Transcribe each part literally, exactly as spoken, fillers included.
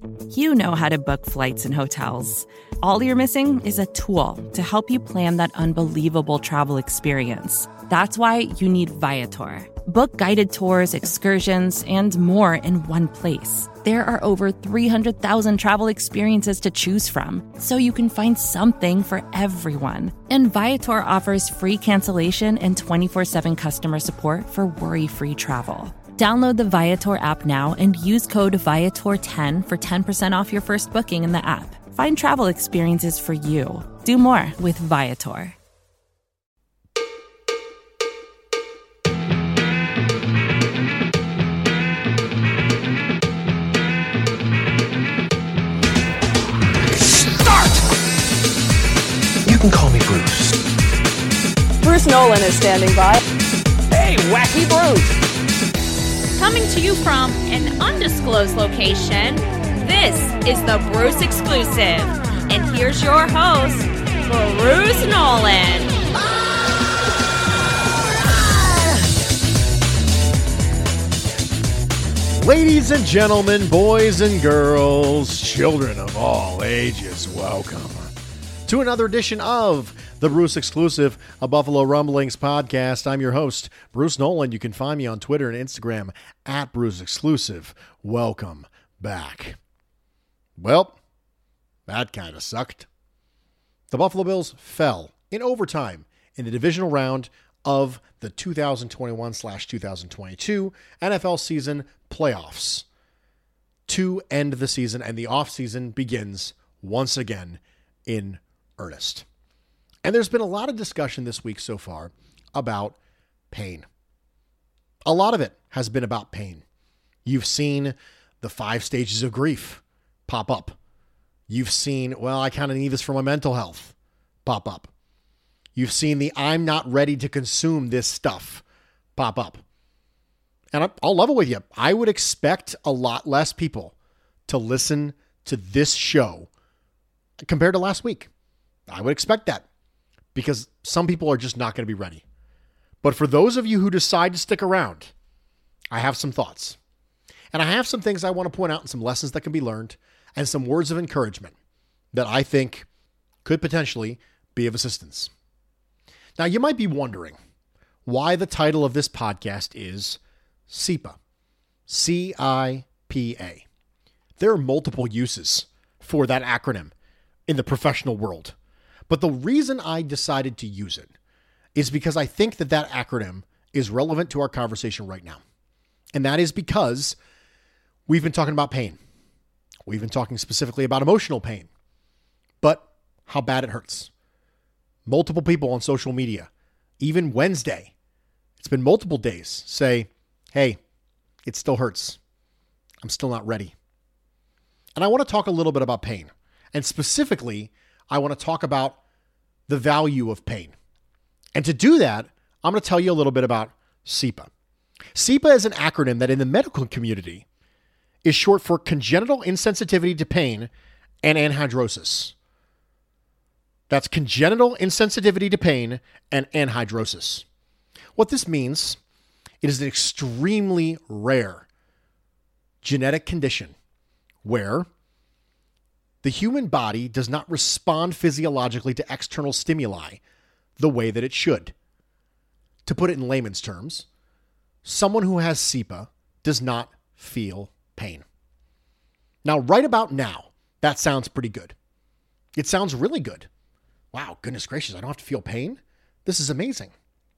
You know how to book flights and hotels. All you're missing is a tool to help you plan that unbelievable travel experience. That's why you need Viator. Book guided tours, excursions, and more in one place. There are over three hundred thousand travel experiences to choose from, so you can find something for everyone. And Viator offers free cancellation and twenty-four seven customer support for worry-free travel. Download the Viator app now and use code Viator ten for ten percent off your first booking in the app. Find travel experiences for you. Do more with Viator. You can call me Bruce. Bruce Nolan is standing by. Hey, Wacky Bruce! Coming to you from an undisclosed location, this is the Bruce Exclusive. And here's your host, Bruce Nolan. Ladies and gentlemen, boys and girls, children of all ages, welcome to another edition of the Bruce Exclusive, a Buffalo Rumblings podcast. I'm your host, Bruce Nolan. You can find me on Twitter and Instagram at Bruce Exclusive. Welcome back. Well, that kind of sucked. The Buffalo Bills fell in overtime in the divisional round of the two thousand twenty-one two thousand twenty-two N F L season playoffs to end the season, and the offseason begins once again in earnest. And there's been a lot of discussion this week so far about pain. A lot of it has been about pain. You've seen the five stages of grief pop up. You've seen, well, I kind of need this for my mental health pop up. You've seen the I'm not ready to consume this stuff pop up. And I'll level with you. I would expect a lot less people to listen to this show compared to last week. I would expect that because some people are just not going to be ready. But for those of you who decide to stick around, I have some thoughts. And I have some things I want to point out and some lessons that can be learned and some words of encouragement that I think could potentially be of assistance. Now, you might be wondering why the title of this podcast is C I P A. C I P A. There are multiple uses for that acronym in the professional world. But the reason I decided to use it is because I think that that acronym is relevant to our conversation right now. And that is because we've been talking about pain. We've been talking specifically about emotional pain, but how bad it hurts. Multiple people on social media, even Wednesday, it's been multiple days, say, hey, it still hurts. I'm still not ready. And I want to talk a little bit about pain. And specifically, I want to talk about the value of pain. And to do that, I'm going to tell you a little bit about C I P A. C I P A is an acronym that in the medical community is short for congenital insensitivity to pain and anhidrosis. That's congenital insensitivity to pain and anhidrosis. What this means, it is an extremely rare genetic condition where the human body does not respond physiologically to external stimuli the way that it should. To put it in layman's terms, someone who has C I P A does not feel pain. Now, right about now, that sounds pretty good. It sounds really good. Wow, goodness gracious, I don't have to feel pain? This is amazing.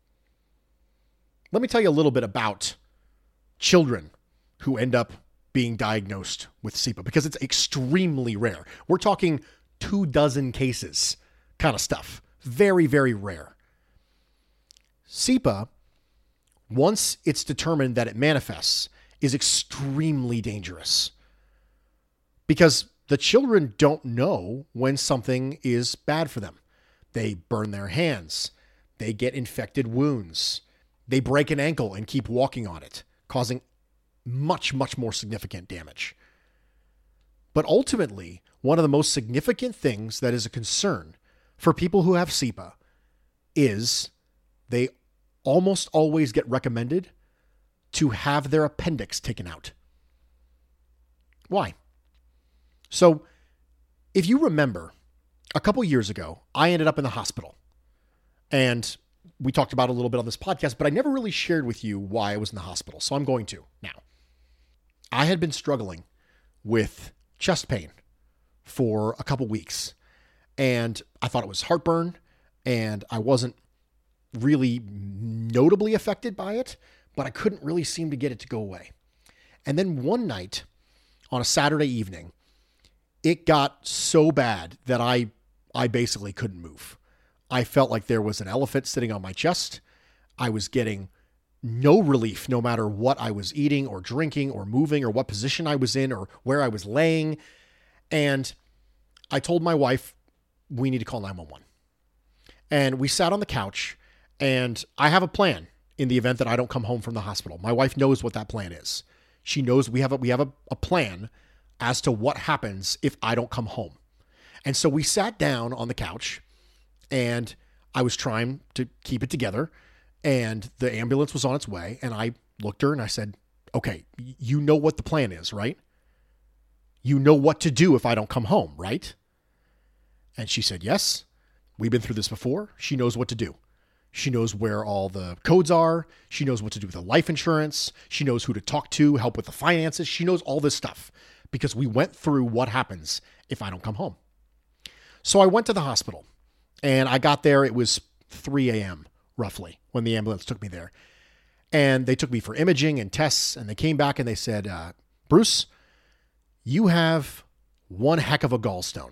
Let me tell you a little bit about children who end up being diagnosed with C I P A because it's extremely rare. We're talking two dozen cases kind of stuff. Very, very rare. C I P A, once it's determined that it manifests, is extremely dangerous because the children don't know when something is bad for them. They burn their hands. They get infected wounds. They break an ankle and keep walking on it, causing much, much more significant damage. But ultimately, one of the most significant things that is a concern for people who have C I P A is they almost always get recommended to have their appendix taken out. Why? So if you remember, a couple years ago, I ended up in the hospital. And we talked about it a little bit on this podcast, but I never really shared with you why I was in the hospital. So I'm going to now. I had been struggling with chest pain for a couple weeks. And I thought it was heartburn. And I wasn't really notably affected by it, but I couldn't really seem to get it to go away. And then one night on a Saturday evening, it got so bad that I I basically couldn't move. I felt like there was an elephant sitting on my chest. I was getting no relief no matter what I was eating or drinking or moving or what position I was in or where I was laying. And I told my wife, we need to call nine one one. And we sat on the couch, and I have a plan in the event that I don't come home from the hospital. My wife knows what that plan is. She knows we have a, we have a, a plan as to what happens if I don't come home. And so we sat down on the couch, and I was trying to keep it together, and the ambulance was on its way. And I looked at her and I said, okay, you know what the plan is, right? You know what to do if I don't come home, right? And she said, yes, we've been through this before. She knows what to do. She knows where all the codes are. She knows what to do with the life insurance. She knows who to talk to, help with the finances. She knows all this stuff because we went through what happens if I don't come home. So I went to the hospital, and I got there. It was three a.m. roughly when the ambulance took me there. And they took me for imaging and tests, and they came back and they said, uh, Bruce, you have one heck of a gallstone.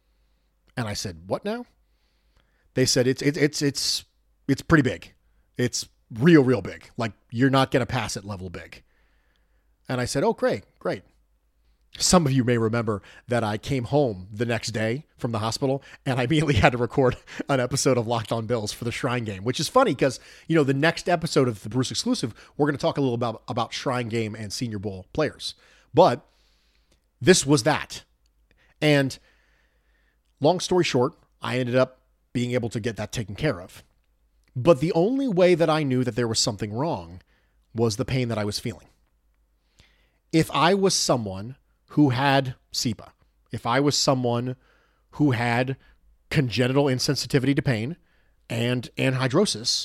And I said, what now? They said, it's, it's, it's, it's, it's pretty big. It's real, real big. Like, you're not going to pass it level big. And I said, oh, great, great. Some of you may remember that I came home the next day from the hospital, and I immediately had to record an episode of Locked On Bills for the Shrine Game, which is funny because, you know, the next episode of the Bruce Exclusive, we're going to talk a little about, about Shrine Game and Senior Bowl players. But this was that. And long story short, I ended up being able to get that taken care of. But the only way that I knew that there was something wrong was the pain that I was feeling. If I was someone who had C I P A, if I was someone who had congenital insensitivity to pain and anhidrosis,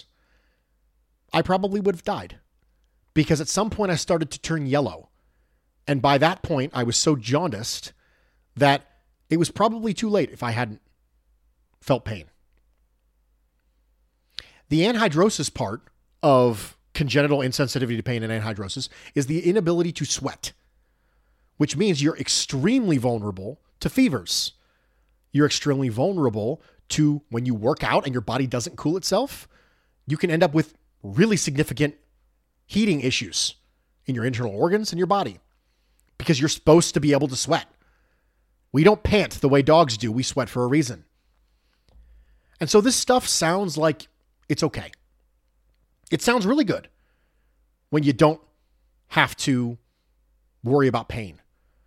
I probably would have died. Because at some point I started to turn yellow. And by that point, I was so jaundiced that it was probably too late if I hadn't felt pain. The anhidrosis part of congenital insensitivity to pain and anhidrosis is the inability to sweat, which means you're extremely vulnerable to fevers. You're extremely vulnerable to when you work out and your body doesn't cool itself, you can end up with really significant heating issues in your internal organs and your body because you're supposed to be able to sweat. We don't pant the way dogs do. We sweat for a reason. And so this stuff sounds like it's okay. It sounds really good when you don't have to worry about pain.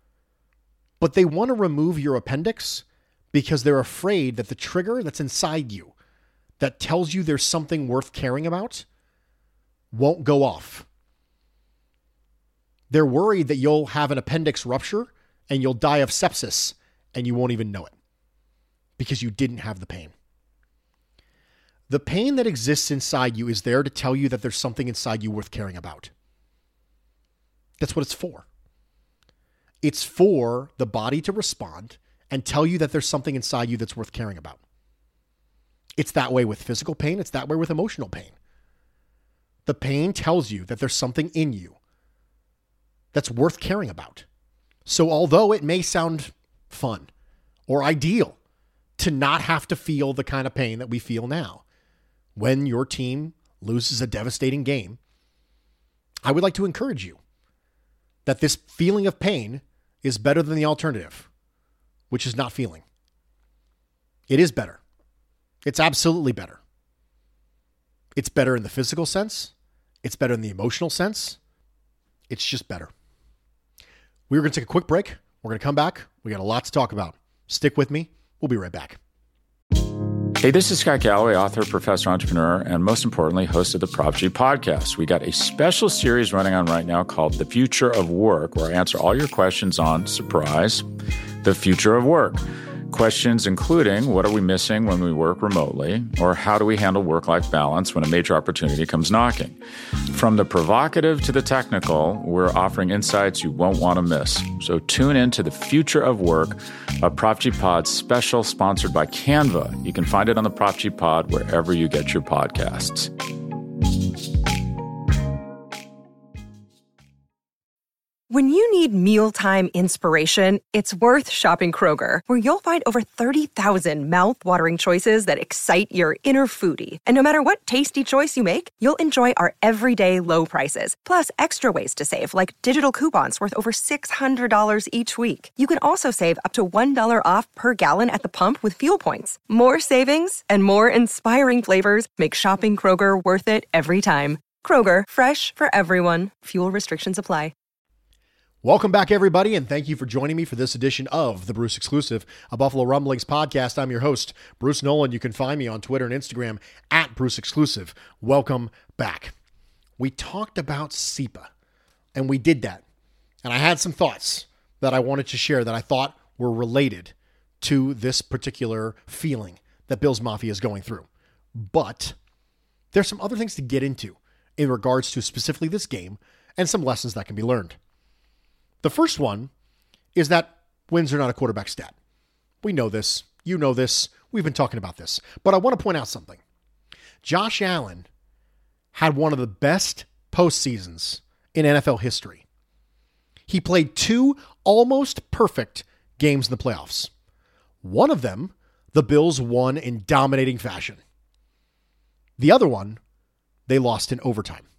But they want to remove your appendix because they're afraid that the trigger that's inside you that tells you there's something worth caring about won't go off. They're worried that you'll have an appendix rupture and you'll die of sepsis and you won't even know it because you didn't have the pain. The pain that exists inside you is there to tell you that there's something inside you worth caring about. That's what it's for. It's for the body to respond and tell you that there's something inside you that's worth caring about. It's that way with physical pain. It's that way with emotional pain. The pain tells you that there's something in you that's worth caring about. So although it may sound fun or ideal to not have to feel the kind of pain that we feel now when your team loses a devastating game, I would like to encourage you that this feeling of pain is better than the alternative, which is not feeling. It is better. It's absolutely better. It's better in the physical sense. It's better in the emotional sense. It's just better. We're going to take a quick break. We're going to come back. We got a lot to talk about. Stick with me. We'll be right back. Hey, this is Scott Galloway, author, professor, entrepreneur, and most importantly, host of the Prop G podcast. We got a special series running on right now called The Future of Work, where I answer all your questions on, surprise, the the future of work. Questions including, what are we missing when we work remotely? Or how do we handle work-life balance when a major opportunity comes knocking? From the provocative to the technical, we're offering insights you won't want to miss. So tune in to the Future of Work, a Prop G Pod special sponsored by Canva. You can find it on the Prop G Pod wherever you get your podcasts. When you need mealtime inspiration, it's worth shopping Kroger, where you'll find over thirty thousand mouth-watering choices that excite your inner foodie. And no matter what tasty choice you make, you'll enjoy our everyday low prices, plus extra ways to save, like digital coupons worth over six hundred dollars each week. You can also save up to one dollar off per gallon at the pump with fuel points. More savings and more inspiring flavors make shopping Kroger worth it every time. Kroger, fresh for everyone. Fuel restrictions apply. Welcome back, everybody, and thank you for joining me for this edition of the Bruce Exclusive, a Buffalo Rumblings podcast. I'm your host, Bruce Nolan. You can find me on Twitter and Instagram at Bruce Exclusive. Welcome back. We talked about S E P A, and we did that. And I had some thoughts that I wanted to share that I thought were related to this particular feeling that Bills Mafia is going through. But there's some other things to get into in regards to specifically this game and some lessons that can be learned. The first one is that wins are not a quarterback stat. We know this. You know this. We've been talking about this. But I want to point out something. Josh Allen had one of the best postseasons in N F L history. He played two almost perfect games in the playoffs. One of them, the Bills won in dominating fashion. The other one, they lost in overtime.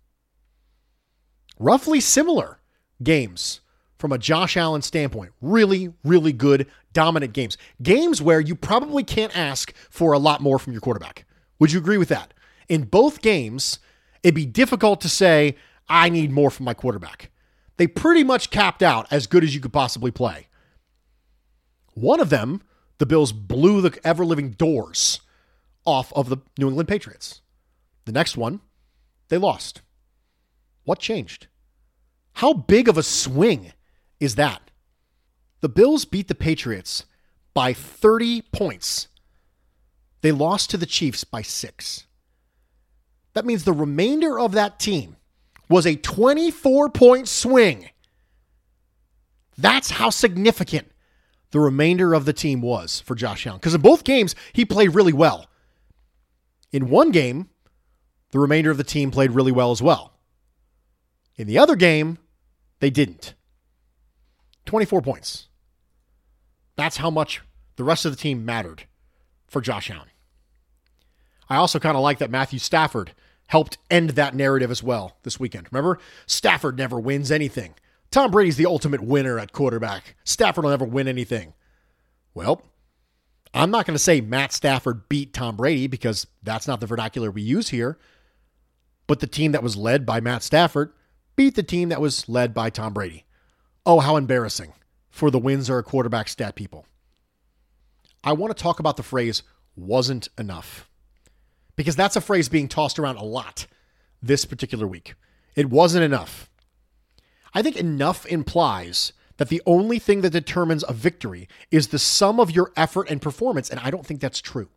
Roughly similar games from a Josh Allen standpoint. Really, really good, dominant games. Games where you probably can't ask for a lot more from your quarterback. Would you agree with that? In both games, it'd be difficult to say, I need more from my quarterback. They pretty much capped out as good as you could possibly play. One of them, the Bills blew the ever-living doors off of the New England Patriots. The next one, they lost. What changed? How big of a swing is that? The Bills beat the Patriots by thirty points. They lost to the Chiefs by six. That means the remainder of that team was a twenty-four point swing. That's how significant the remainder of the team was for Josh Allen. Because in both games, he played really well. In one game, the remainder of the team played really well as well. In the other game, they didn't. twenty-four points. That's how much the rest of the team mattered for Josh Allen. I also kind of like that Matthew Stafford helped end that narrative as well this weekend. Remember, Stafford never wins anything. Tom Brady's the ultimate winner at quarterback. Stafford will never win anything. Well, I'm not going to say Matt Stafford beat Tom Brady because that's not the vernacular we use here. But the team that was led by Matt Stafford beat the team that was led by Tom Brady. Oh, how embarrassing for the wins are a quarterback stat people. I want to talk about the phrase wasn't enough, because that's a phrase being tossed around a lot this particular week. It wasn't enough. I think enough implies that the only thing that determines a victory is the sum of your effort and performance, and I don't think that's true.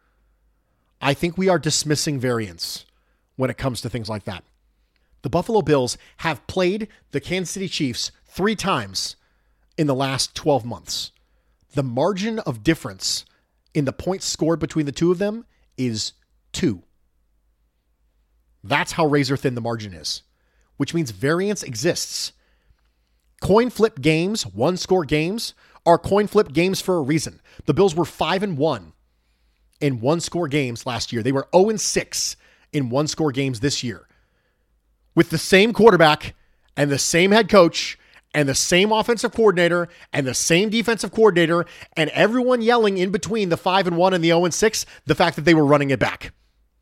I think we are dismissing variance when it comes to things like that. The Buffalo Bills have played the Kansas City Chiefs three times in the last twelve months. The margin of difference in the points scored between the two of them is two. That's how razor thin the margin is, which means variance exists. Coin flip games, one score games, are coin flip games for a reason. The Bills were five and one in one score games last year. They were oh and six in one score games this year. With the same quarterback and the same head coach and the same offensive coordinator and the same defensive coordinator and everyone yelling in between the five and one and the oh and six, the fact that they were running it back.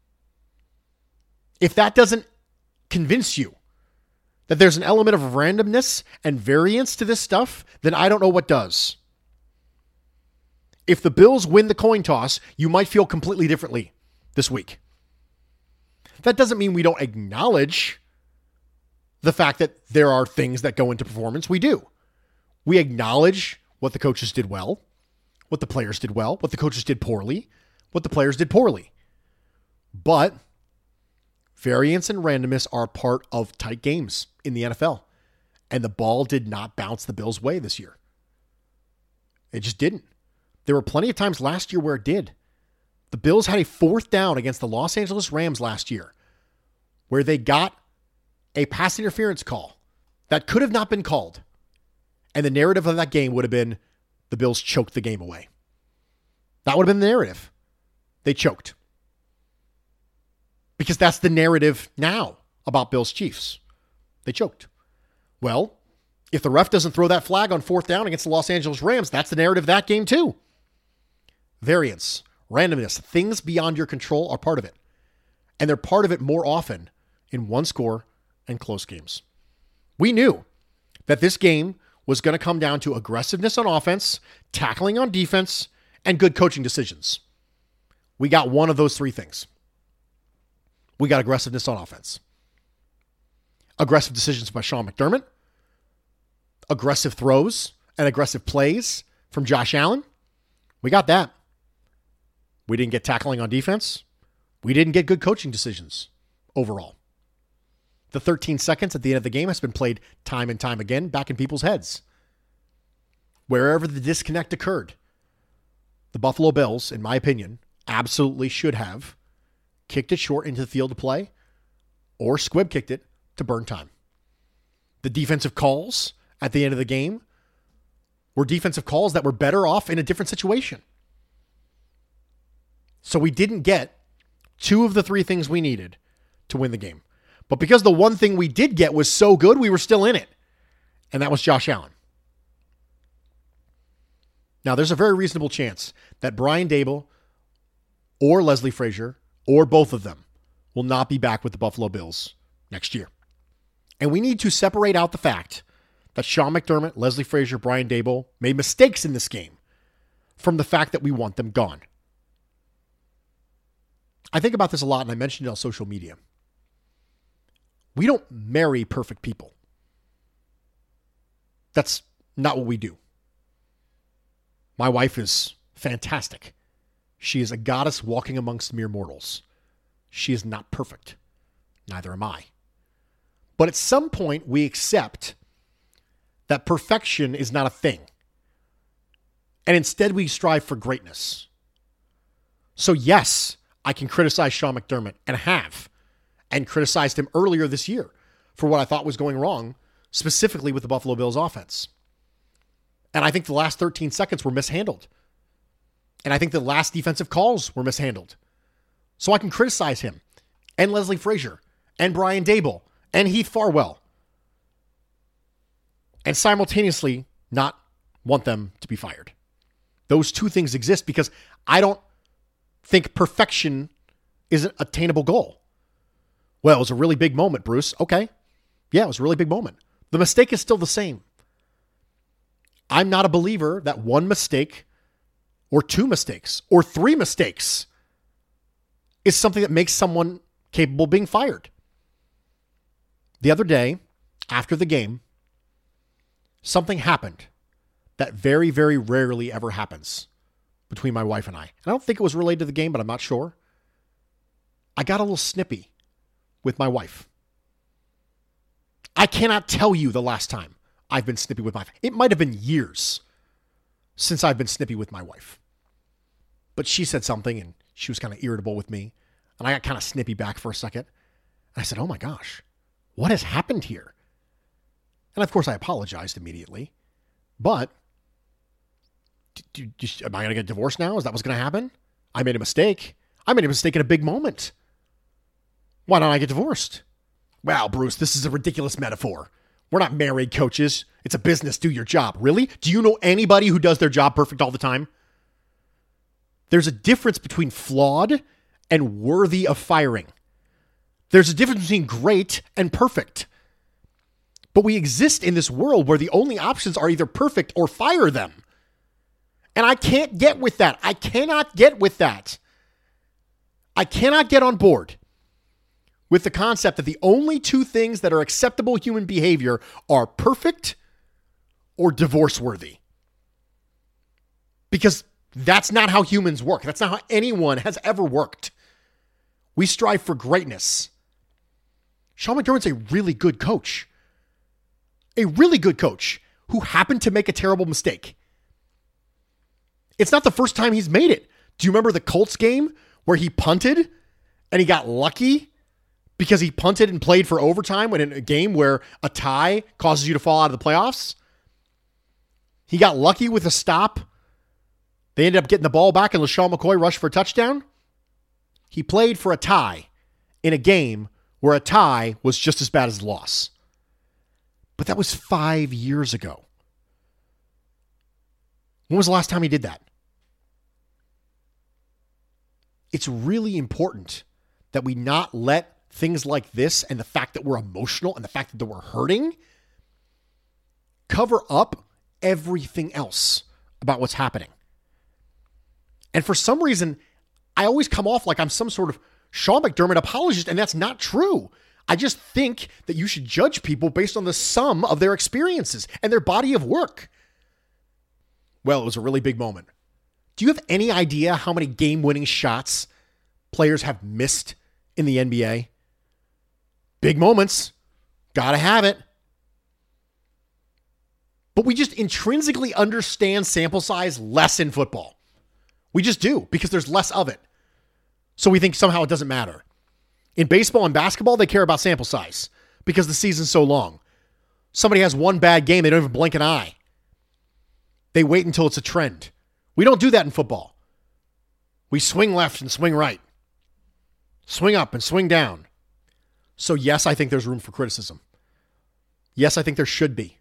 If that doesn't convince you that there's an element of randomness and variance to this stuff, then I don't know what does. If the Bills win the coin toss, you might feel completely differently this week. That doesn't mean we don't acknowledge the fact that there are things that go into performance. We do. We acknowledge what the coaches did well, what the players did well, what the coaches did poorly, what the players did poorly. But variance and randomness are part of tight games in the N F L. And the ball did not bounce the Bills' way this year. It just didn't. There were plenty of times last year where it did. The Bills had a fourth down against the Los Angeles Rams last year where they got a pass interference call that could have not been called. And the narrative of that game would have been the Bills choked the game away. That would have been the narrative. They choked. Because that's the narrative now about Bills Chiefs. They choked. Well, if the ref doesn't throw that flag on fourth down against the Los Angeles Rams, that's the narrative of that game too. Variance, randomness, things beyond your control are part of it. And they're part of it more often in one score and close games. We knew that this game was going to come down to aggressiveness on offense, tackling on defense, and good coaching decisions. We got one of those three things. We got aggressiveness on offense. Aggressive decisions by Sean McDermott. Aggressive throws and aggressive plays from Josh Allen. We got that. We didn't get tackling on defense. We didn't get good coaching decisions overall. The thirteen seconds at the end of the game has been played time and time again back in people's heads. Wherever the disconnect occurred, the Buffalo Bills, in my opinion, absolutely should have kicked it short into the field to play or squib kicked it to burn time. The defensive calls at the end of the game were defensive calls that were better off in a different situation. So we didn't get two of the three things we needed to win the game. But because the one thing we did get was so good, we were still in it. And that was Josh Allen. Now, there's a very reasonable chance that Brian Daboll or Leslie Frazier or both of them will not be back with the Buffalo Bills next year. And we need to separate out the fact that Sean McDermott, Leslie Frazier, Brian Daboll made mistakes in this game from the fact that we want them gone. I think about this a lot, and I mentioned it on social media. We don't marry perfect people. That's not what we do. My wife is fantastic. She is a goddess walking amongst mere mortals. She is not perfect. Neither am I. But at some point, we accept that perfection is not a thing. And instead, we strive for greatness. So yes, I can criticize Sean McDermott, and have, and criticized him earlier this year for what I thought was going wrong, specifically with the Buffalo Bills offense. And I think the last thirteen seconds were mishandled. And I think the last defensive calls were mishandled. So I can criticize him, and Leslie Frazier, and Brian Daboll, and Heath Farwell, and simultaneously not want them to be fired. Those two things exist because I don't think perfection is an attainable goal. Well, it was a really big moment, Bruce. Okay. Yeah, it was a really big moment. The mistake is still the same. I'm not a believer that one mistake or two mistakes or three mistakes is something that makes someone capable of being fired. The other day, after the game, something happened that very, very rarely ever happens between my wife and I. I don't think it was related to the game, but I'm not sure. I got a little snippy with my wife. I cannot tell you the last time I've been snippy with my wife. It might have been years since I've been snippy with my wife. But she said something and she was kind of irritable with me. And I got kind of snippy back for a second. And I said, oh my gosh, what has happened here? And of course I apologized immediately. But do, do, am I going to get divorced now? Is that what's going to happen? I made a mistake. I made a mistake in a big moment. Why don't I get divorced? Wow, Bruce, this is a ridiculous metaphor. We're not married coaches. It's a business. Do your job. Really? Do you know anybody who does their job perfect all the time? There's a difference between flawed and worthy of firing. There's a difference between great and perfect. But we exist in this world where the only options are either perfect or fire them. And I can't get with that. I cannot get with that. I cannot get on board with the concept that the only two things that are acceptable human behavior are perfect or divorce-worthy. Because that's not how humans work. That's not how anyone has ever worked. We strive for greatness. Sean McDermott's a really good coach. A really good coach who happened to make a terrible mistake. It's not the first time he's made it. Do you remember the Colts game where he punted and he got lucky because he punted and played for overtime when in a game where a tie causes you to fall out of the playoffs? He got lucky with a stop. They ended up getting the ball back and LaShawn McCoy rushed for a touchdown. He played for a tie in a game where a tie was just as bad as a loss. But that was five years ago. When was the last time he did that? It's really important that we not let things like this and the fact that we're emotional and the fact that we're hurting cover up everything else about what's happening. And for some reason, I always come off like I'm some sort of Sean McDermott apologist, and that's not true. I just think that you should judge people based on the sum of their experiences and their body of work. Well, it was a really big moment. Do you have any idea how many game-winning shots players have missed in the N B A? Big moments. Gotta have it. But we just intrinsically understand sample size less in football. We just do, because there's less of it. So we think somehow it doesn't matter. In baseball and basketball, they care about sample size because the season's so long. Somebody has one bad game, they don't even blink an eye. They wait until it's a trend. We don't do that in football. We swing left and swing right. Swing up and swing down. So yes, I think there's room for criticism. Yes, I think there should be.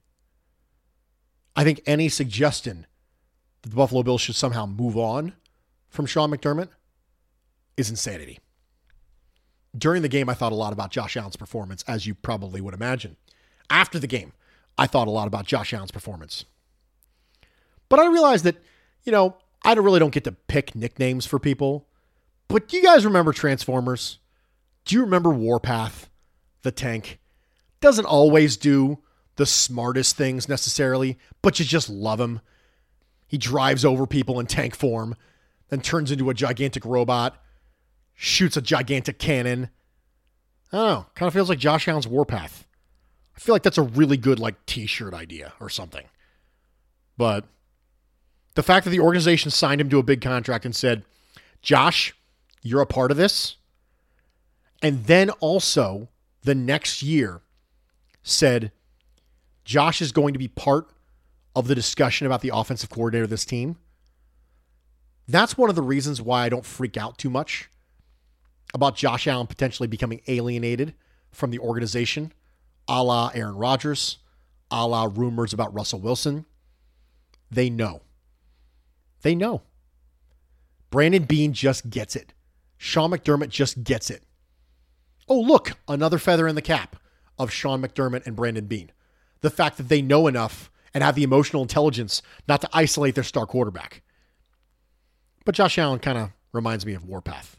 I think any suggestion that the Buffalo Bills should somehow move on from Sean McDermott is insanity. During the game, I thought a lot about Josh Allen's performance, as you probably would imagine. After the game, I thought a lot about Josh Allen's performance. But I realized that, you know, I don't really don't get to pick nicknames for people. But do you guys remember Transformers? Do you remember Warpath, the tank? Doesn't always do the smartest things necessarily, but you just love him. He drives over people in tank form, then turns into a gigantic robot, shoots a gigantic cannon. I don't know. Kind of feels like Josh Allen's Warpath. I feel like that's a really good like t-shirt idea or something. But the fact that the organization signed him to a big contract and said, Josh, you're a part of this. And then also the next year said, Josh is going to be part of the discussion about the offensive coordinator of this team. That's one of the reasons why I don't freak out too much about Josh Allen potentially becoming alienated from the organization, a la Aaron Rodgers, a la rumors about Russell Wilson. They know. They know. Brandon Beane just gets it. Sean McDermott just gets it. Oh, look, another feather in the cap of Sean McDermott and Brandon Beane. The fact that they know enough and have the emotional intelligence not to isolate their star quarterback. But Josh Allen kind of reminds me of Warpath.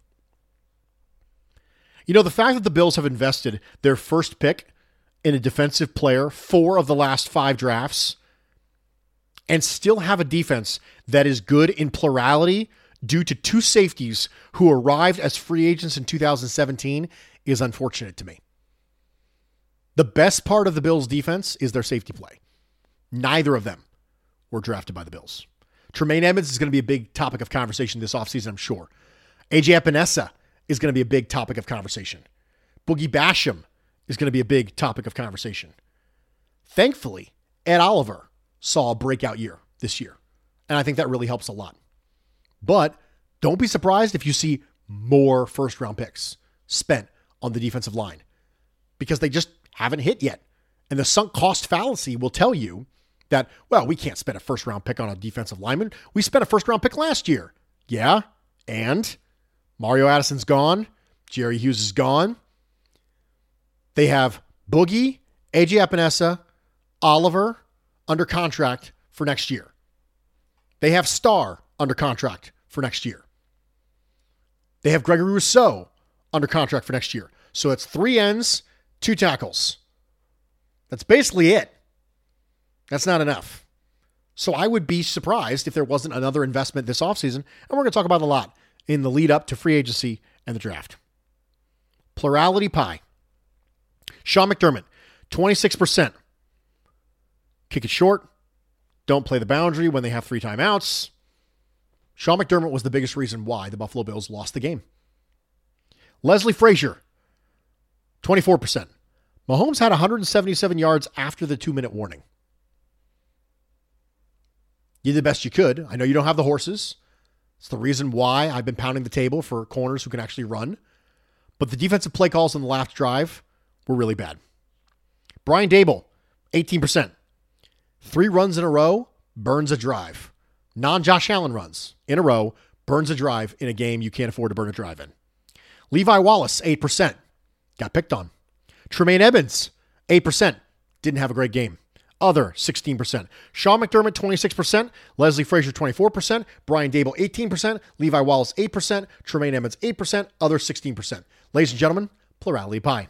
You know, the fact that the Bills have invested their first pick in a defensive player, four of the last five drafts, and still have a defense that is good in plurality due to two safeties who arrived as free agents in two thousand seventeen is unfortunate to me. The best part of the Bills' defense is their safety play. Neither of them were drafted by the Bills. Tremaine Edmonds is going to be a big topic of conversation this offseason, I'm sure. A J Epinesa is going to be a big topic of conversation. Boogie Basham is going to be a big topic of conversation. Thankfully, Ed Oliver saw a breakout year this year, and I think that really helps a lot. But don't be surprised if you see more first-round picks spent on the defensive line because they just haven't hit yet. And the sunk cost fallacy will tell you that, well, we can't spend a first-round pick on a defensive lineman. We spent a first-round pick last year. Yeah, and Mario Addison's gone. Jerry Hughes is gone. They have Boogie, A J Epinesa, Oliver under contract for next year. They have Starr under contract for next year. They have Gregory Rousseau under contract for next year. So it's three ends, two tackles. That's basically it. That's not enough. So I would be surprised if there wasn't another investment this offseason, and we're going to talk about it a lot in the lead up to free agency and the draft. Plurality pie. Sean McDermott, twenty-six percent. Kick it short. Don't play the boundary when they have three timeouts. Sean McDermott was the biggest reason why the Buffalo Bills lost the game. Leslie Frazier, twenty-four percent. Mahomes had one hundred seventy-seven yards after the two-minute warning. You did the best you could. I know you don't have the horses. It's the reason why I've been pounding the table for corners who can actually run. But the defensive play calls on the last drive were really bad. Brian Daboll, eighteen percent. Three runs in a row, burns a drive. Non-Josh Allen runs in a row, burns a drive in a game you can't afford to burn a drive in. Levi Wallace, eight percent. Got picked on. Tremaine Edmonds, eight percent. Didn't have a great game. Other, sixteen percent. Sean McDermott, twenty-six percent. Leslie Frazier, twenty-four percent. Brian Daboll, eighteen percent. Levi Wallace, eight percent. Tremaine Edmonds, eight percent. Other, sixteen percent. Ladies and gentlemen, plurality pie.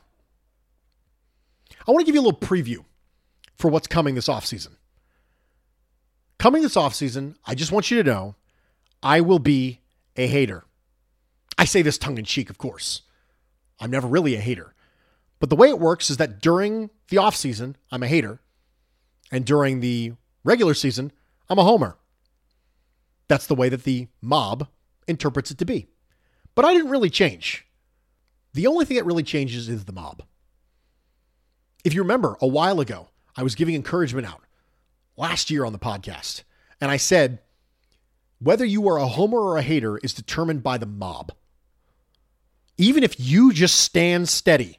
I want to give you a little preview for what's coming this offseason. Coming this offseason, I just want you to know, I will be a hater. I say this tongue-in-cheek, of course. I'm never really a hater. But the way it works is that during the offseason, I'm a hater. And during the regular season, I'm a homer. That's the way that the mob interprets it to be. But I didn't really change. The only thing that really changes is the mob. If you remember, a while ago, I was giving encouragement out last year on the podcast. And I said, whether you are a homer or a hater is determined by the mob. Even if you just stand steady,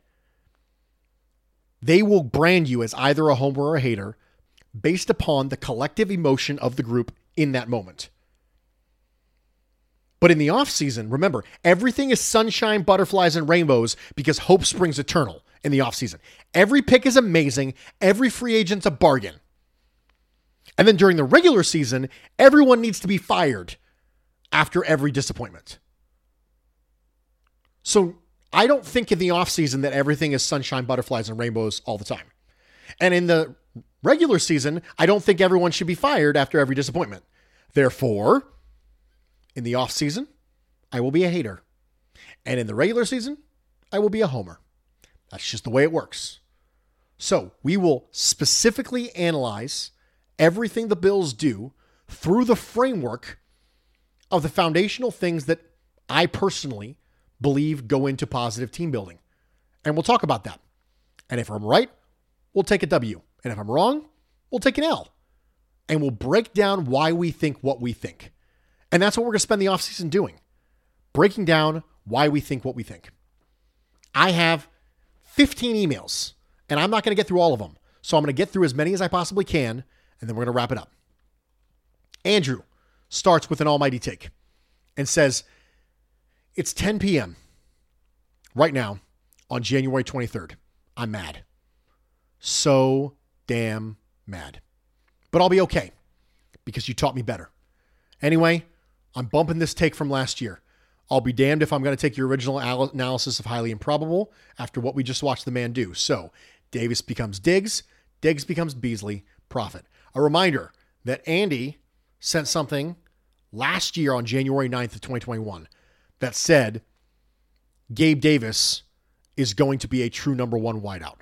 they will brand you as either a homer or a hater based upon the collective emotion of the group in that moment. But in the offseason, remember, everything is sunshine, butterflies, and rainbows because hope springs eternal in the offseason. Every pick is amazing. Every free agent's a bargain. And then during the regular season, everyone needs to be fired after every disappointment. So I don't think in the offseason that everything is sunshine, butterflies, and rainbows all the time. And in the regular season, I don't think everyone should be fired after every disappointment. Therefore, in the offseason, I will be a hater. And in the regular season, I will be a homer. That's just the way it works. So we will specifically analyze everything the Bills do through the framework of the foundational things that I personally believe go into positive team building. And we'll talk about that. And if I'm right, we'll take a W. And if I'm wrong, we'll take an L. And we'll break down why we think what we think. And that's what we're going to spend the offseason doing. Breaking down why we think what we think. I have fifteen emails, and I'm not going to get through all of them. So I'm going to get through as many as I possibly can, and then we're going to wrap it up. Andrew starts with an almighty take and says, it's ten p.m. right now on January twenty-third. I'm mad. So damn mad. But I'll be okay because you taught me better. Anyway, I'm bumping this take from last year. I'll be damned if I'm going to take your original analysis of highly improbable after what we just watched the man do. So Davis becomes Diggs. Diggs becomes Beasley. Profit. A reminder that Andy sent something last year on January ninth of twenty twenty-one that said Gabe Davis is going to be a true number one wideout.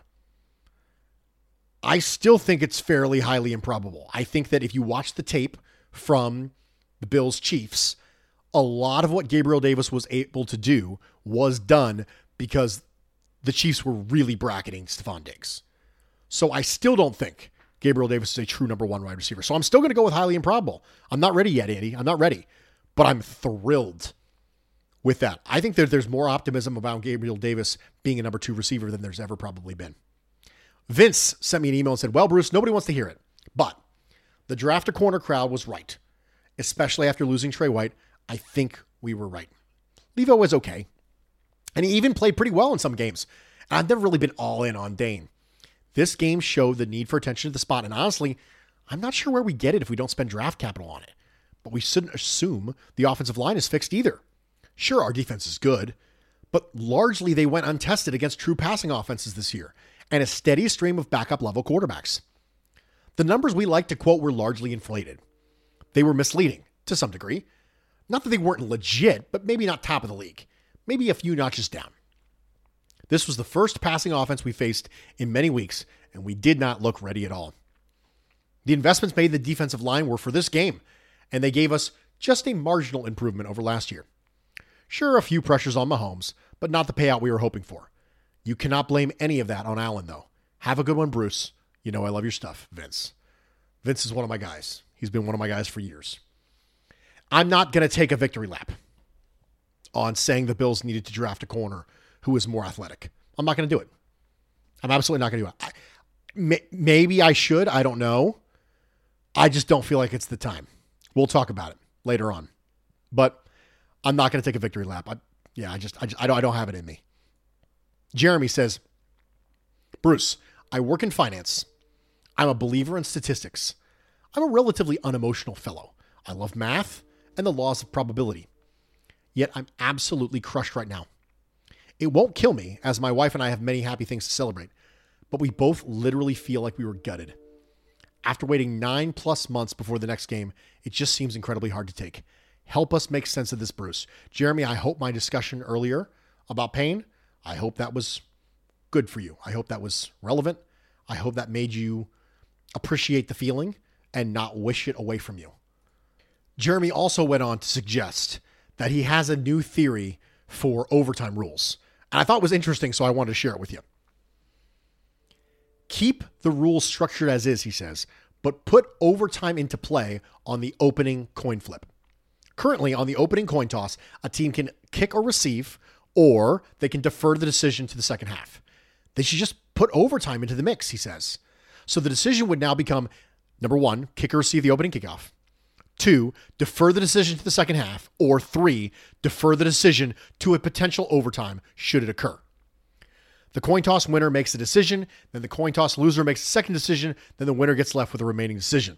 I still think it's fairly highly improbable. I think that if you watch the tape from the Bills Chiefs, a lot of what Gabriel Davis was able to do was done because the Chiefs were really bracketing Stephon Diggs. So I still don't think Gabriel Davis is a true number one wide receiver. So I'm still going to go with highly improbable. I'm not ready yet, Andy. I'm not ready. But I'm thrilled with that. I think that there's more optimism about Gabriel Davis being a number two receiver than there's ever probably been. Vince sent me an email and said, well, Bruce, nobody wants to hear it. But the draft a corner crowd was right. Especially after losing Trey White. I think we were right. Levo was okay. And he even played pretty well in some games. And I've never really been all in on Dane. This game showed the need for attention to the spot. And honestly, I'm not sure where we get it if we don't spend draft capital on it. But we shouldn't assume the offensive line is fixed either. Sure, our defense is good. But largely they went untested against true passing offenses this year. And a steady stream of backup level quarterbacks. The numbers we like to quote were largely inflated. They were misleading to some degree. Not that they weren't legit, but maybe not top of the league. Maybe a few notches down. This was the first passing offense we faced in many weeks, and we did not look ready at all. The investments made in the defensive line were for this game, and they gave us just a marginal improvement over last year. Sure, a few pressures on Mahomes, but not the payout we were hoping for. You cannot blame any of that on Allen, though. Have a good one, Bruce. You know I love your stuff, Vince. Vince is one of my guys. He's been one of my guys for years. I'm not going to take a victory lap on saying the Bills needed to draft a corner who is more athletic. I'm not going to do it. I'm absolutely not going to do it. I, may, maybe I should. I don't know. I just don't feel like it's the time. We'll talk about it later on. But I'm not going to take a victory lap. I, yeah, I just, I just, I don't, I don't have it in me. Jeremy says, Bruce, I work in finance. I'm a believer in statistics. I'm a relatively unemotional fellow. I love math and the laws of probability. Yet I'm absolutely crushed right now. It won't kill me, as my wife and I have many happy things to celebrate, but we both literally feel like we were gutted. After waiting nine plus months before the next game, it just seems incredibly hard to take. Help us make sense of this, Bruce. Jeremy, I hope my discussion earlier about pain, I hope that was good for you. I hope that was relevant. I hope that made you appreciate the feeling and not wish it away from you. Jeremy also went on to suggest that he has a new theory for overtime rules. And I thought it was interesting, so I wanted to share it with you. Keep the rules structured as is, he says, but put overtime into play on the opening coin flip. Currently, on the opening coin toss, a team can kick or receive, or they can defer the decision to the second half. They should just put overtime into the mix, he says. So the decision would now become, number one, kick or receive the opening kickoff. Two, defer the decision to the second half. Or three, defer the decision to a potential overtime should it occur. The coin toss winner makes the decision, then the coin toss loser makes the second decision, then the winner gets left with the remaining decision.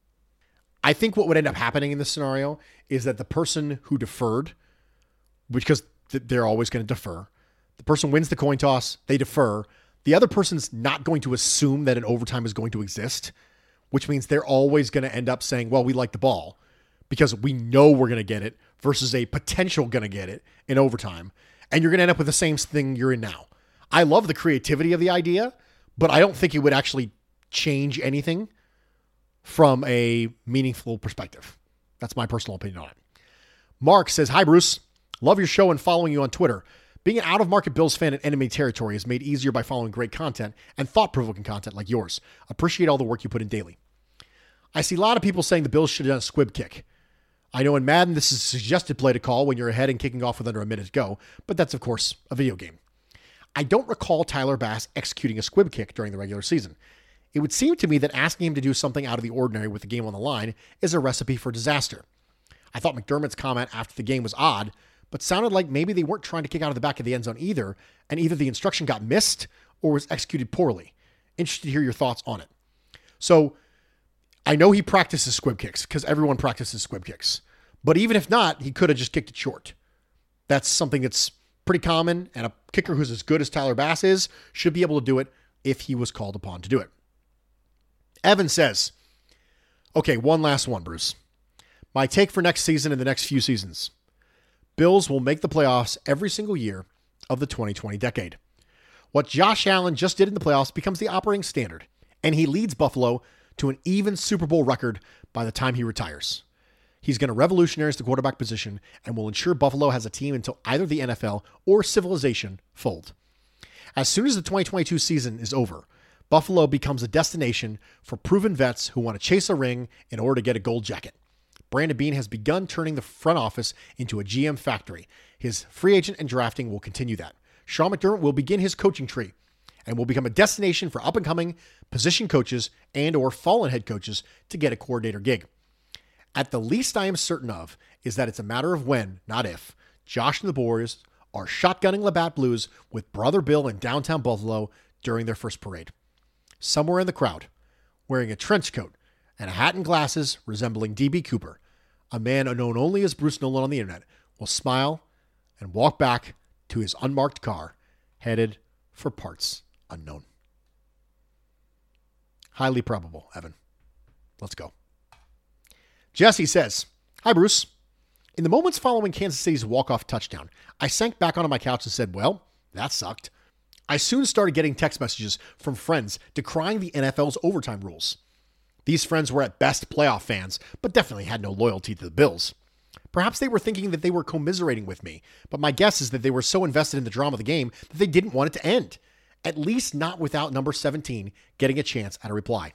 I think what would end up happening in this scenario is that the person who deferred, because they're always going to defer, the person wins the coin toss, they defer. The other person's not going to assume that an overtime is going to exist, which means they're always going to end up saying, well, we like the ball because we know we're going to get it versus a potential going to get it in overtime. And you're going to end up with the same thing you're in now. I love the creativity of the idea, but I don't think it would actually change anything from a meaningful perspective. That's my personal opinion on it. Mark says, hi, Bruce. Love your show and following you on Twitter. Being an out-of-market Bills fan in enemy territory is made easier by following great content and thought-provoking content like yours. Appreciate all the work you put in daily. I see a lot of people saying the Bills should have done a squib kick. I know in Madden this is a suggested play to call when you're ahead and kicking off with under a minute to go, but that's, of course, a video game. I don't recall Tyler Bass executing a squib kick during the regular season. It would seem to me that asking him to do something out of the ordinary with the game on the line is a recipe for disaster. I thought McDermott's comment after the game was odd, but sounded like maybe they weren't trying to kick out of the back of the end zone either, and either the instruction got missed or was executed poorly. Interested to hear your thoughts on it. So, I know he practices squib kicks, because everyone practices squib kicks. But even if not, he could have just kicked it short. That's something that's pretty common, and a kicker who's as good as Tyler Bass is should be able to do it if he was called upon to do it. Evan says, okay, one last one, Bruce. My take for next season and the next few seasons. Bills will make the playoffs every single year of the twenty twenty decade. What Josh Allen just did in the playoffs becomes the operating standard, and he leads Buffalo to an even Super Bowl record by the time he retires. He's going to revolutionize the quarterback position and will ensure Buffalo has a team until either the N F L or civilization fold. As soon as the twenty twenty-two season is over, Buffalo becomes a destination for proven vets who want to chase a ring in order to get a gold jacket. Brandon Beane has begun turning the front office into a G M factory. His free agent and drafting will continue that. Sean McDermott will begin his coaching tree and will become a destination for up-and-coming position coaches and or fallen head coaches to get a coordinator gig. At the least I am certain of is that it's a matter of when, not if, Josh and the boys are shotgunning Labatt Blues with Brother Bill in downtown Buffalo during their first parade. Somewhere in the crowd, wearing a trench coat and a hat and glasses resembling D B Cooper, a man known only as Bruce Nolan on the internet, will smile and walk back to his unmarked car, headed for parts unknown. Highly probable, Evan. Let's go. Jesse says, "Hi, Bruce. In the moments following Kansas City's walk-off touchdown, I sank back onto my couch and said, well, that sucked. I soon started getting text messages from friends decrying the N F L's overtime rules. These friends were at best playoff fans, but definitely had no loyalty to the Bills. Perhaps they were thinking that they were commiserating with me, but my guess is that they were so invested in the drama of the game that they didn't want it to end. At least not without number seventeen getting a chance at a reply.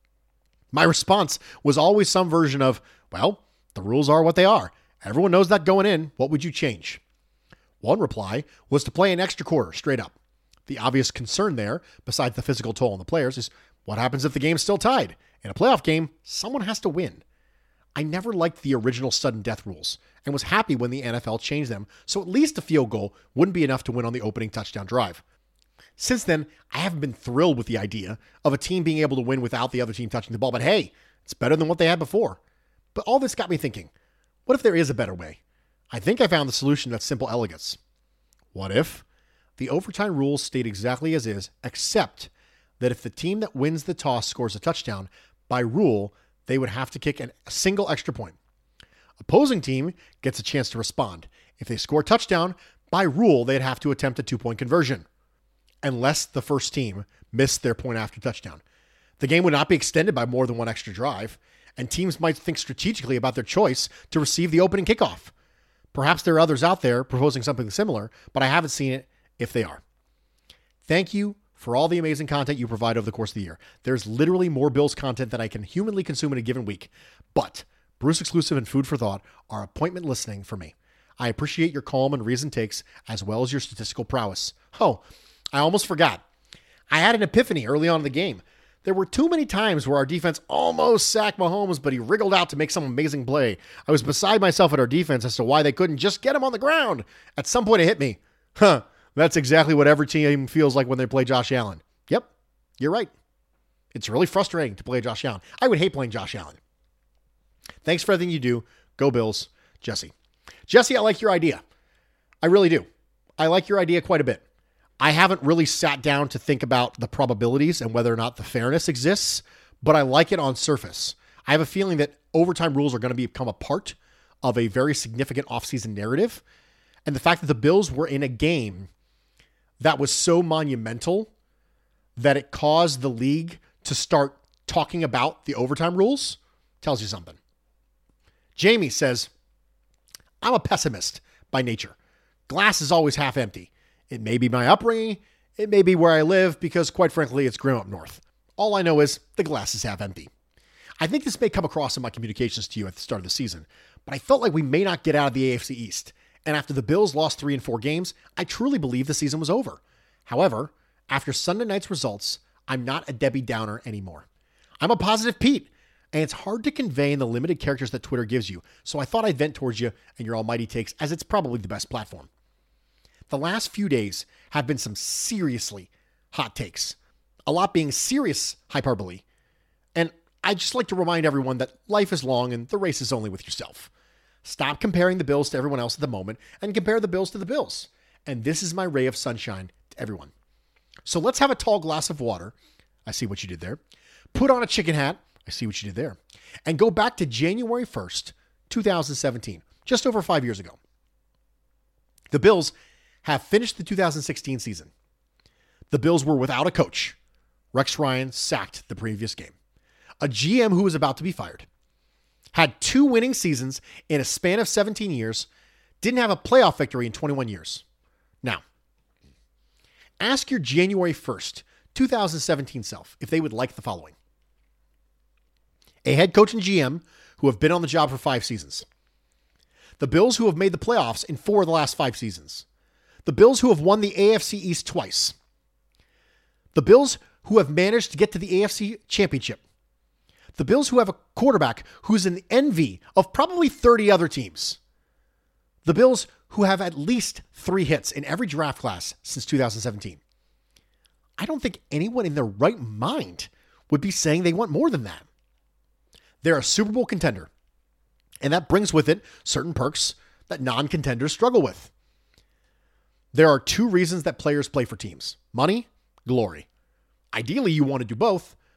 My response was always some version of, well, the rules are what they are. Everyone knows that going in. What would you change? One reply was to play an extra quarter straight up. The obvious concern there, besides the physical toll on the players, is what happens if the game's still tied? In a playoff game, someone has to win. I never liked the original sudden death rules and was happy when the N F L changed them, so at least a field goal wouldn't be enough to win on the opening touchdown drive. Since then, I haven't been thrilled with the idea of a team being able to win without the other team touching the ball, but hey, it's better than what they had before. But all this got me thinking, what if there is a better way? I think I found the solution that's simple elegance. What if the overtime rules stayed exactly as is, except that if the team that wins the toss scores a touchdown, by rule, they would have to kick an, a single extra point. Opposing team gets a chance to respond. If they score a touchdown, by rule, they'd have to attempt a two-point conversion, unless the first team missed their point after touchdown. The game would not be extended by more than one extra drive, and teams might think strategically about their choice to receive the opening kickoff. Perhaps there are others out there proposing something similar, but I haven't seen it if they are. Thank you for all the amazing content you provide over the course of the year. There's literally more Bills content than I can humanly consume in a given week, but Bruce Exclusive and Food for Thought are appointment listening for me. I appreciate your calm and reasoned takes as well as your statistical prowess. Oh, I almost forgot. I had an epiphany early on in the game. There were too many times where our defense almost sacked Mahomes, but he wriggled out to make some amazing play. I was beside myself at our defense as to why they couldn't just get him on the ground. At some point it hit me. Huh, that's exactly what every team feels like when they play Josh Allen. Yep, you're right. It's really frustrating to play Josh Allen. I would hate playing Josh Allen. Thanks for everything you do. Go Bills. Jesse. Jesse, I like your idea. I really do. I like your idea quite a bit. I haven't really sat down to think about the probabilities and whether or not the fairness exists, but I like it on surface. I have a feeling that overtime rules are going to become a part of a very significant offseason narrative. And the fact that the Bills were in a game that was so monumental that it caused the league to start talking about the overtime rules tells you something. Jamie says, I'm a pessimist by nature. Glass is always half empty. It may be my upbringing. It may be where I live because, quite frankly, it's grim up north. All I know is the glass is half empty. I think this may come across in my communications to you at the start of the season, but I felt like we may not get out of the A F C East. And after the Bills lost three and four games, I truly believe the season was over. However, after Sunday night's results, I'm not a Debbie Downer anymore. I'm a positive Pete, and it's hard to convey in the limited characters that Twitter gives you, so I thought I'd vent towards you and your almighty takes, as it's probably the best platform. The last few days have been some seriously hot takes, a lot being serious hyperbole. And I'd just like to remind everyone that life is long and the race is only with yourself. Stop comparing the Bills to everyone else at the moment and compare the Bills to the Bills. And this is my ray of sunshine to everyone. So let's have a tall glass of water. I see what you did there. Put on a chicken hat. I see what you did there. And go back to January first, twenty seventeen, just over five years ago. The Bills have finished the two thousand sixteen season. The Bills were without a coach. Rex Ryan sacked the previous game. A G M who was about to be fired. Had two winning seasons in a span of seventeen years. Didn't have a playoff victory in twenty-one years. Now, ask your January first, twenty seventeen self if they would like the following. A head coach and G M who have been on the job for five seasons. The Bills who have made the playoffs in four of the last five seasons. The Bills who have won the A F C East twice. The Bills who have managed to get to the A F C Championship. The Bills who have a quarterback who's an envy of probably thirty other teams. The Bills who have at least three hits in every draft class since two thousand seventeen. I don't think anyone in their right mind would be saying they want more than that. They're a Super Bowl contender, and that brings with it certain perks that non-contenders struggle with. There are two reasons that players play for teams. Money, glory. Ideally, you want to do both,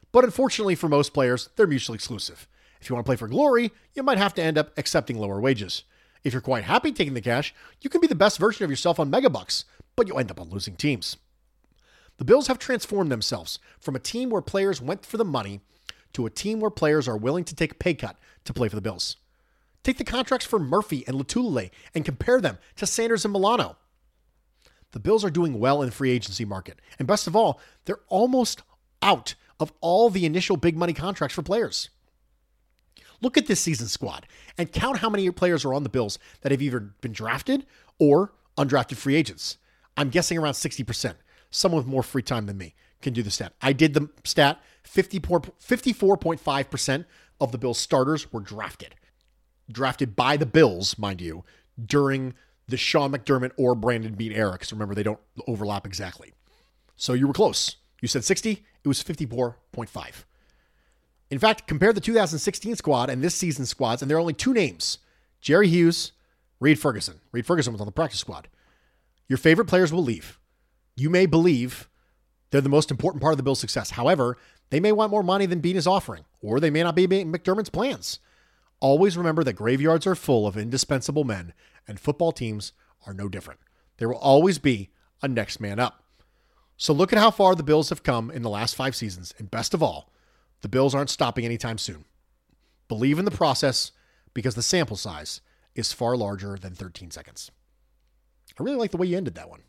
But unfortunately for most players, they're mutually exclusive. If you want to play for glory, you might have to end up accepting lower wages. If you're quite happy taking the cash, you can be the best version of yourself on Megabucks, but you'll end up on losing teams. The Bills have transformed themselves from a team where players went for the money to a team where players are willing to take a pay cut to play for the Bills. Take the contracts for Murphy and Lotulelei and compare them to Sanders and Milano. The Bills are doing well in the free agency market. And best of all, they're almost out of all the initial big money contracts for players. Look at this season's squad and count how many players are on the Bills that have either been drafted or undrafted free agents. I'm guessing around sixty percent. Someone with more free time than me can do the stat. I did the stat. fifty-four point five percent of the Bills starters were drafted. Drafted by the Bills, mind you, during the Sean McDermott or Brandon Beane era, because remember, they don't overlap exactly. So you were close. You said sixty. It was fifty-four point five. In fact, compare the two thousand sixteen squad and this season's squads, and there are only two names. Jerry Hughes, Reed Ferguson. Reed Ferguson was on the practice squad. Your favorite players will leave. You may believe they're the most important part of the Bills' success. However, they may want more money than Beane is offering, or they may not be McDermott's plans. Always remember that graveyards are full of indispensable men, and football teams are no different. There will always be a next man up. So look at how far the Bills have come in the last five seasons, and best of all, the Bills aren't stopping anytime soon. Believe in the process because the sample size is far larger than thirteen seconds. I really like the way you ended that one.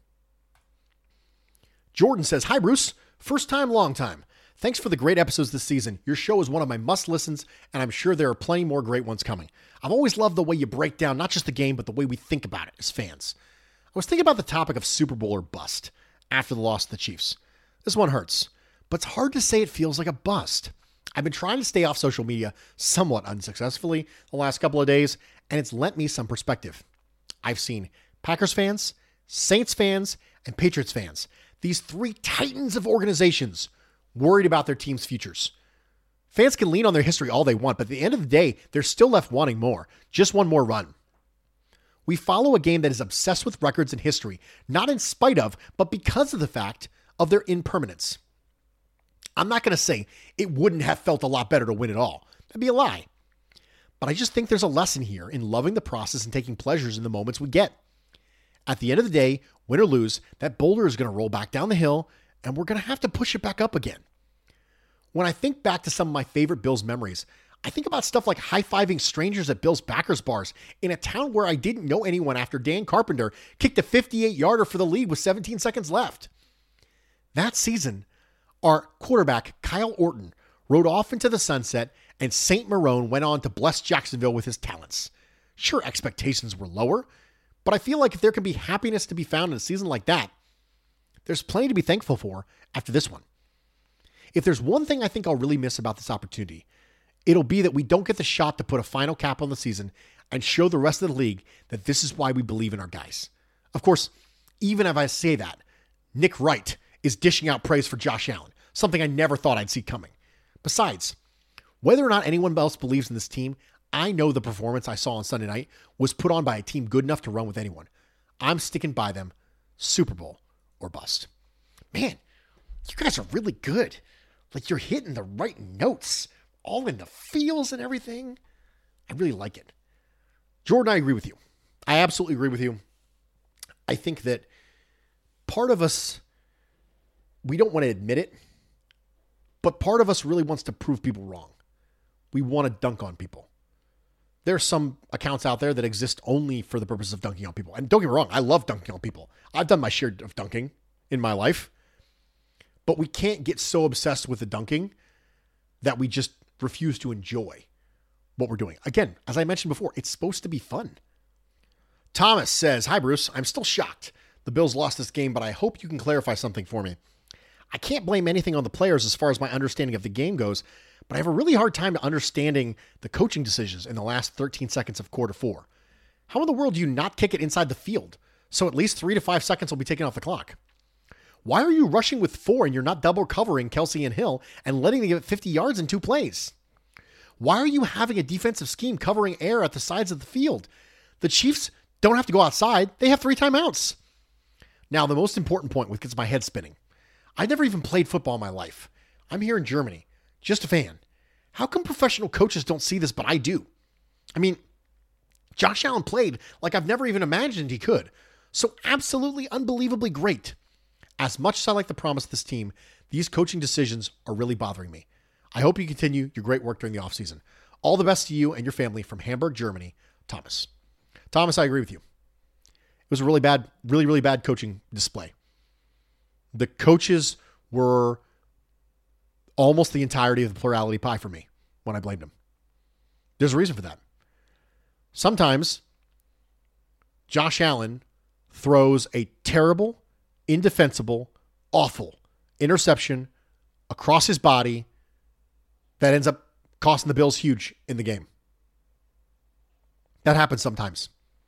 Jordan says, "Hi, Bruce. First time, long time. Thanks for the great episodes this season. Your show is one of my must-listens, and I'm sure there are plenty more great ones coming. I've always loved the way you break down not just the game, but the way we think about it as fans. I was thinking about the topic of Super Bowl or bust after the loss to the Chiefs. This one hurts, but it's hard to say it feels like a bust. I've been trying to stay off social media somewhat unsuccessfully the last couple of days, and it's lent me some perspective. I've seen Packers fans, Saints fans, and Patriots fans, these three titans of organizations, worried about their team's futures. Fans can lean on their history all they want, but at the end of the day, they're still left wanting more. Just one more run. We follow a game that is obsessed with records and history, not in spite of, but because of the fact of their impermanence. I'm not going to say it wouldn't have felt a lot better to win it all. That'd be a lie. But I just think there's a lesson here in loving the process and taking pleasures in the moments we get. At the end of the day, win or lose, that boulder is going to roll back down the hill, and we're going to have to push it back up again. When I think back to some of my favorite Bills memories, I think about stuff like high-fiving strangers at Bills backers bars in a town where I didn't know anyone after Dan Carpenter kicked a fifty-eight-yarder for the lead with seventeen seconds left. That season, our quarterback, Kyle Orton, rode off into the sunset, and Saint Marone went on to bless Jacksonville with his talents. Sure, expectations were lower, but I feel like if there can be happiness to be found in a season like that, there's plenty to be thankful for after this one. If there's one thing I think I'll really miss about this opportunity, it'll be that we don't get the shot to put a final cap on the season and show the rest of the league that this is why we believe in our guys. Of course, even if I say that, Nick Wright is dishing out praise for Josh Allen, something I never thought I'd see coming. Besides, whether or not anyone else believes in this team, I know the performance I saw on Sunday night was put on by a team good enough to run with anyone. I'm sticking by them, Super Bowl or bust. Man, you guys are really good. Like, you're hitting the right notes, all in the feels and everything. I really like it. Jordan, I agree with you. I absolutely agree with you. I think that part of us, we don't want to admit it, but part of us really wants to prove people wrong. We want to dunk on people. There are some accounts out there that exist only for the purpose of dunking on people. And don't get me wrong, I love dunking on people. I've done my share of dunking in my life. But we can't get so obsessed with the dunking that we just refuse to enjoy what we're doing. Again, as I mentioned before, it's supposed to be fun. Thomas says, "Hi, Bruce. I'm still shocked the Bills lost this game, but I hope you can clarify something for me. I can't blame anything on the players as far as my understanding of the game goes, but I have a really hard time understanding the coaching decisions in the last thirteen seconds of quarter four. How in the world do you not kick it inside the field? So at least three to five seconds will be taken off the clock. Why are you rushing with four and you're not double covering Kelsey and Hill and letting them get fifty yards in two plays? Why are you having a defensive scheme covering air at the sides of the field? The Chiefs don't have to go outside. They have three timeouts." Now, the most important point, which gets my head spinning. I've never even played football in my life. I'm here in Germany. just a fan. How come professional coaches don't see this, but I do? I mean, Josh Allen played like I've never even imagined he could. So absolutely unbelievably great. As much as I like the promise of this team, these coaching decisions are really bothering me. I hope you continue your great work during the offseason. All the best to you and your family from Hamburg, Germany, Thomas. Thomas, I agree with you. It was a really bad, really, really bad coaching display. The coaches were almost the entirety of the plurality pie for me when I blamed them. There's a reason for that. Sometimes Josh Allen throws a terrible, indefensible, awful interception across his body that ends up costing the Bills huge in the game. That happens sometimes.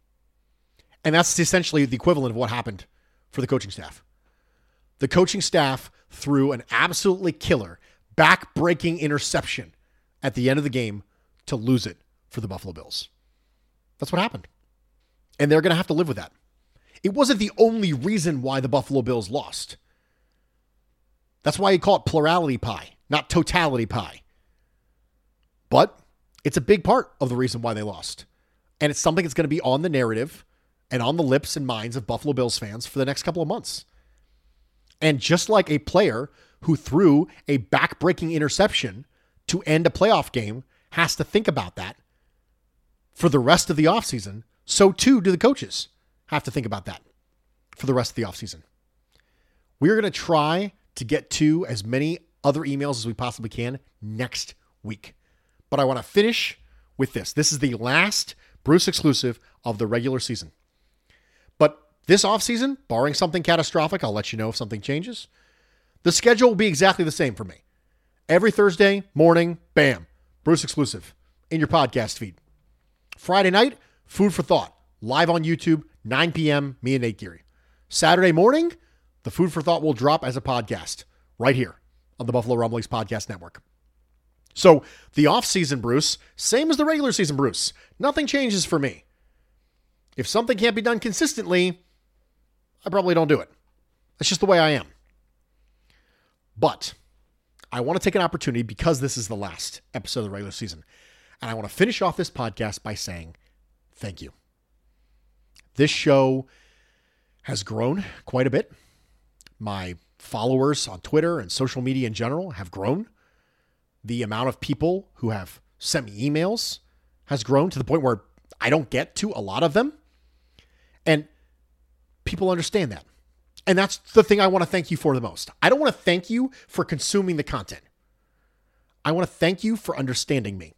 And that's essentially the equivalent of what happened for the coaching staff. The coaching staff threw an absolutely killer, back-breaking interception at the end of the game to lose it for the Buffalo Bills. That's what happened. And they're going to have to live with that. It wasn't the only reason why the Buffalo Bills lost. That's why you call it plurality pie, not totality pie. But it's a big part of the reason why they lost. And it's something that's going to be on the narrative and on the lips and minds of Buffalo Bills fans for the next couple of months. And just like a player who threw a back-breaking interception to end a playoff game has to think about that for the rest of the offseason, so too do the coaches have to think about that for the rest of the offseason. We're going to try to get to as many other emails as we possibly can next week. But I want to finish with this. This is the last Bruce exclusive of the regular season. But this offseason, barring something catastrophic, I'll let you know if something changes. The schedule will be exactly the same for me. Every Thursday morning, bam, Bruce exclusive in your podcast feed. Friday night, Food for Thought, live on YouTube, nine p.m., me and Nate Geary. Saturday morning, the Food for Thought will drop as a podcast right here on the Buffalo Rumblings Podcast Network. So the off-season Bruce, same as the regular season Bruce. Nothing changes for me. If something can't be done consistently, I probably don't do it. That's just the way I am. But I want to take an opportunity because this is the last episode of the regular season. And I want to finish off this podcast by saying thank you. This show has grown quite a bit. My followers on Twitter and social media in general have grown. The amount of people who have sent me emails has grown to the point where I don't get to a lot of them. And people understand that. And that's the thing I want to thank you for the most. I don't want to thank you for consuming the content. I want to thank you for understanding me.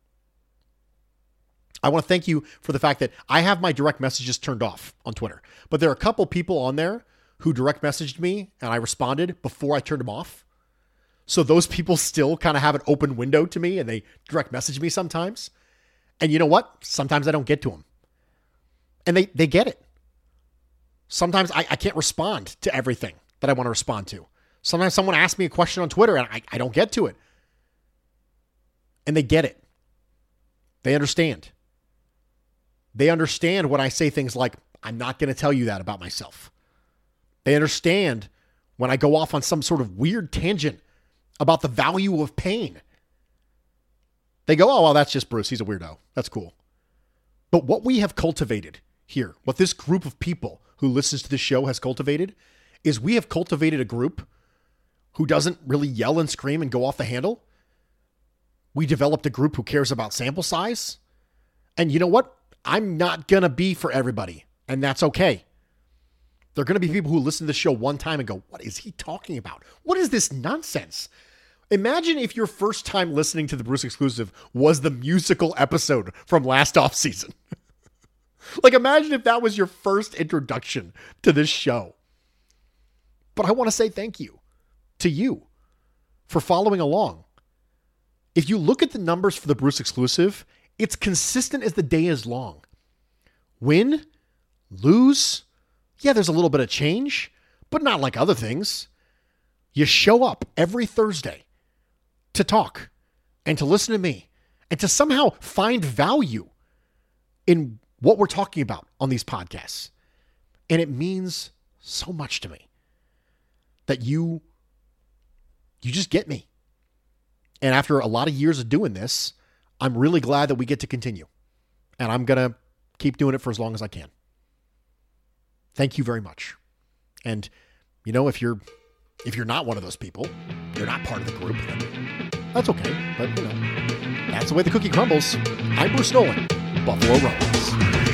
I want to thank you for the fact that I have my direct messages turned off on Twitter. But there are a couple people on there who direct messaged me and I responded before I turned them off. So those people still kind of have an open window to me and they direct message me sometimes. And you know what? Sometimes I don't get to them. And they, they get it. Sometimes I, I can't respond to everything that I want to respond to. Sometimes someone asks me a question on Twitter and I, I don't get to it. And they get it. They understand. They understand when I say things like, I'm not going to tell you that about myself. They understand when I go off on some sort of weird tangent about the value of pain. They go, oh, well, that's just Bruce. He's a weirdo. That's cool. But what we have cultivated here, what this group of people who listens to this show has cultivated, is we have cultivated a group who doesn't really yell and scream and go off the handle. We developed a group who cares about sample size. And you know what? I'm not going to be for everybody, and that's okay. There are going to be people who listen to the show one time and go, what is he talking about? What is this nonsense? Imagine if your first time listening to the Bruce exclusive was the musical episode from last offseason. Like, imagine if that was your first introduction to this show. But I want to say thank you to you for following along. If you look at the numbers for the Bruce exclusive, it's consistent as the day is long. Win, lose, yeah, there's a little bit of change, but not like other things. You show up every Thursday to talk and to listen to me and to somehow find value in what we're talking about on these podcasts. And it means so much to me that you, you just get me. And after a lot of years of doing this, I'm really glad that we get to continue. And I'm going to keep doing it for as long as I can. Thank you very much. And, you know, if you're if you're not one of those people, you're not part of the group, then that's okay. But, you know, that's the way the cookie crumbles. I'm Bruce Nolan, Buffalo Rumblings.